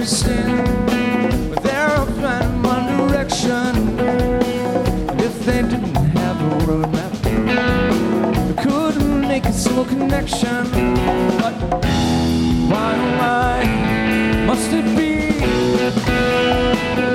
understand, but they're all finding one direction. And if they didn't have a roadmap, they couldn't make a single connection. But why, oh why must it be